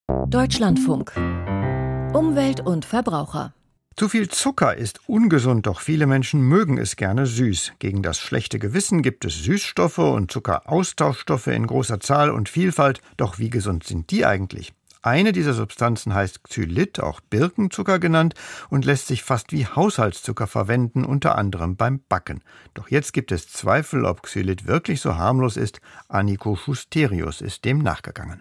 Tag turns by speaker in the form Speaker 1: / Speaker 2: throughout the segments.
Speaker 1: Deutschlandfunk. Umwelt und Verbraucher.
Speaker 2: Zu viel Zucker ist ungesund, doch viele Menschen mögen es gerne süß. Gegen das schlechte Gewissen gibt es Süßstoffe und Zuckeraustauschstoffe in großer Zahl und Vielfalt. Doch wie gesund sind die eigentlich? Eine dieser Substanzen heißt Xylit, auch Birkenzucker genannt, und lässt sich fast wie Haushaltszucker verwenden, unter anderem beim Backen. Doch jetzt gibt es Zweifel, ob Xylit wirklich so harmlos ist. Anniko Schusterius ist dem nachgegangen.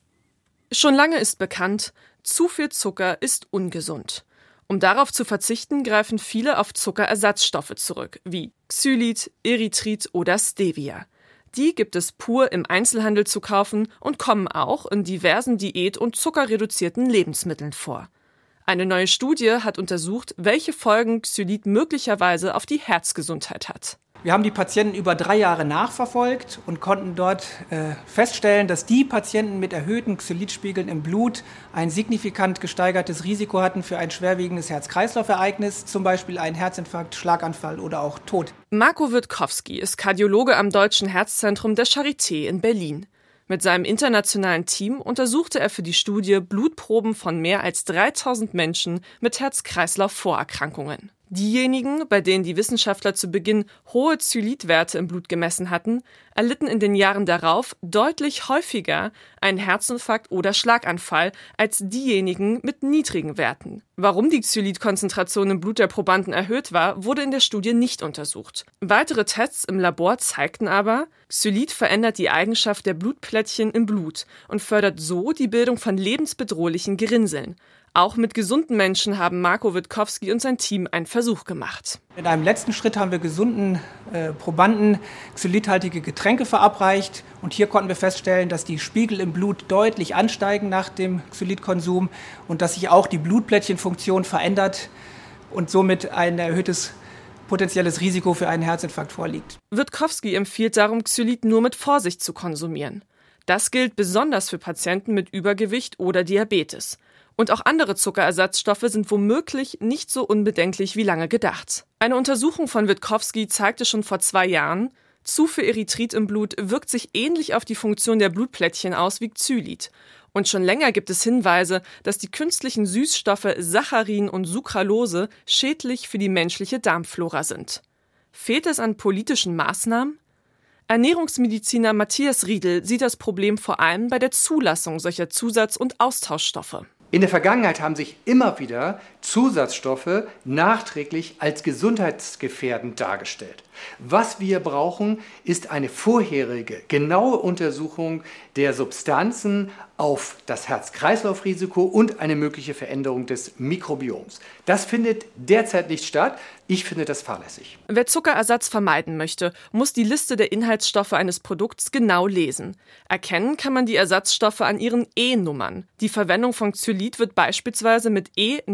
Speaker 3: Schon lange ist bekannt, zu viel Zucker ist ungesund. Um darauf zu verzichten, greifen viele auf Zuckerersatzstoffe zurück, wie Xylit, Erythrit oder Stevia. Die gibt es pur im Einzelhandel zu kaufen und kommen auch in diversen Diät- und zuckerreduzierten Lebensmitteln vor. Eine neue Studie hat untersucht, welche Folgen Xylit möglicherweise auf die Herzgesundheit hat.
Speaker 4: Wir haben die Patienten über 3 Jahre nachverfolgt und konnten dort feststellen, dass die Patienten mit erhöhten Xylitspiegeln im Blut ein signifikant gesteigertes Risiko hatten für ein schwerwiegendes Herz-Kreislauf-Ereignis, zum Beispiel einen Herzinfarkt, Schlaganfall oder auch Tod.
Speaker 3: Marco Witkowski ist Kardiologe am Deutschen Herzzentrum der Charité in Berlin. Mit seinem internationalen Team untersuchte er für die Studie Blutproben von mehr als 3000 Menschen mit Herz-Kreislauf-Vorerkrankungen. Diejenigen, bei denen die Wissenschaftler zu Beginn hohe Xylitwerte im Blut gemessen hatten, erlitten in den Jahren darauf deutlich häufiger einen Herzinfarkt oder Schlaganfall als diejenigen mit niedrigen Werten. Warum die Xylitkonzentration im Blut der Probanden erhöht war, wurde in der Studie nicht untersucht. Weitere Tests im Labor zeigten aber, Xylit verändert die Eigenschaft der Blutplättchen im Blut und fördert so die Bildung von lebensbedrohlichen Gerinnseln. Auch mit gesunden Menschen haben Marco Witkowski und sein Team einen Versuch gemacht.
Speaker 4: In einem letzten Schritt haben wir gesunden Probanden xylithaltige Getränke verabreicht. Und hier konnten wir feststellen, dass die Spiegel im Blut deutlich ansteigen nach dem Xylitkonsum und dass sich auch die Blutplättchenfunktion verändert und somit ein erhöhtes potenzielles Risiko für einen Herzinfarkt vorliegt.
Speaker 3: Witkowski empfiehlt darum, Xylit nur mit Vorsicht zu konsumieren. Das gilt besonders für Patienten mit Übergewicht oder Diabetes. Und auch andere Zuckerersatzstoffe sind womöglich nicht so unbedenklich wie lange gedacht. Eine Untersuchung von Witkowski zeigte schon vor 2 Jahren, zu viel Erythrit im Blut wirkt sich ähnlich auf die Funktion der Blutplättchen aus wie Xylit. Und schon länger gibt es Hinweise, dass die künstlichen Süßstoffe Saccharin und Sucralose schädlich für die menschliche Darmflora sind. Fehlt es an politischen Maßnahmen? Ernährungsmediziner Matthias Riedel sieht das Problem vor allem bei der Zulassung solcher Zusatz- und Austauschstoffe.
Speaker 5: In der Vergangenheit haben sich immer wieder Zusatzstoffe nachträglich als gesundheitsgefährdend dargestellt. Was wir brauchen, ist eine vorherige, genaue Untersuchung der Substanzen auf das Herz-Kreislauf-Risiko und eine mögliche Veränderung des Mikrobioms. Das findet derzeit nicht statt. Ich finde das fahrlässig.
Speaker 3: Wer Zuckerersatz vermeiden möchte, muss die Liste der Inhaltsstoffe eines Produkts genau lesen. Erkennen kann man die Ersatzstoffe an ihren E-Nummern. Die Verwendung von Xylit wird beispielsweise mit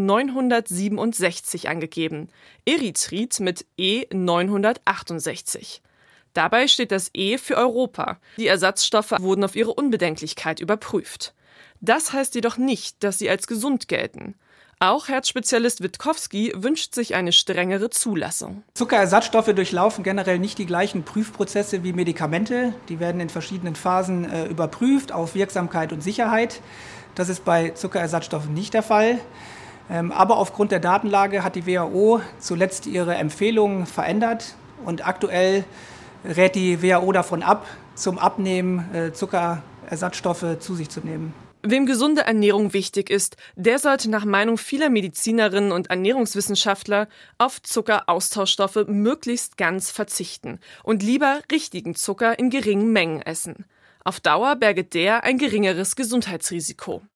Speaker 3: E967 angegeben, Erythrit mit E968. Dabei steht das E für Europa. Die Ersatzstoffe wurden auf ihre Unbedenklichkeit überprüft. Das heißt jedoch nicht, dass sie als gesund gelten. Auch Herzspezialist Witkowski wünscht sich eine strengere Zulassung.
Speaker 4: Zuckerersatzstoffe durchlaufen generell nicht die gleichen Prüfprozesse wie Medikamente. Die werden in verschiedenen Phasen überprüft auf Wirksamkeit und Sicherheit. Das ist bei Zuckerersatzstoffen nicht der Fall. Aber aufgrund der Datenlage hat die WHO zuletzt ihre Empfehlungen verändert. Und aktuell rät die WHO davon ab, zum Abnehmen Zuckerersatzstoffe zu sich zu nehmen.
Speaker 3: Wem gesunde Ernährung wichtig ist, der sollte nach Meinung vieler Medizinerinnen und Ernährungswissenschaftler auf Zuckeraustauschstoffe möglichst ganz verzichten und lieber richtigen Zucker in geringen Mengen essen. Auf Dauer berget der ein geringeres Gesundheitsrisiko.